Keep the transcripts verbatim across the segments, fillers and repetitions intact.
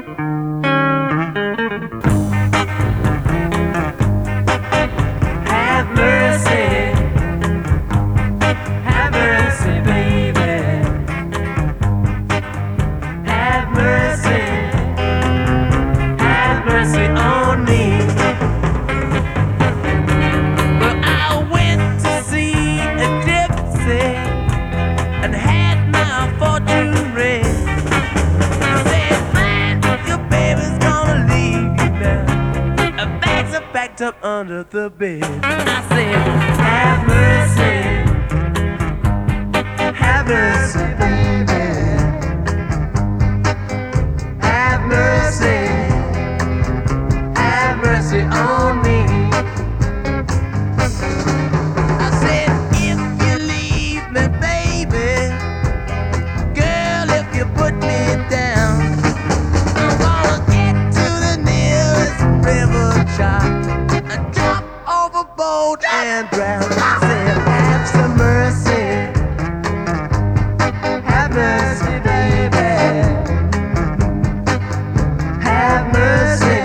Have mercy, have mercy, baby. Have mercy, have mercy on me. Well, I went to see a gypsy and had my fortune read. Said, man, your baby's gonna leave you now. Her bags are packed up under the bed. I said, have mercy, have mercy, baby. Have mercy, have mercy on me. I said, if you leave me, baby, girl, if you put me down, I'm gonna get to the nearest river chop and jump overboard and drown. I said, have some mercy, have mercy, baby. Have mercy,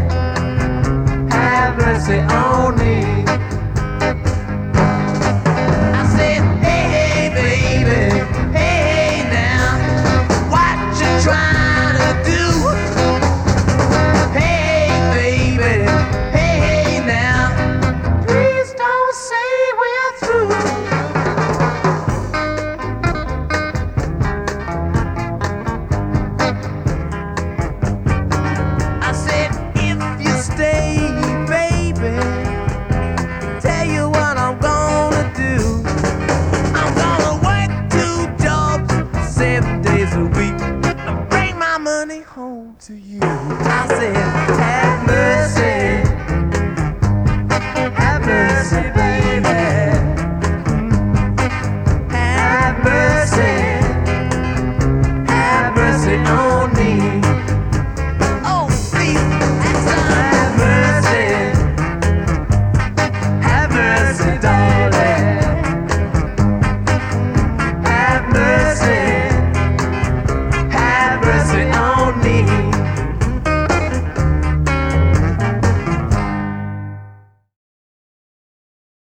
have mercy on me. I said, hey, hey, baby, hey, hey, now, what you trying to do? Hey, baby, hey, hey, now, please don't say we're through. I said, if you stay, baby, tell you what I'm gonna do. I'm gonna work two jobs, seven days a week, and bring my money home to you. I said,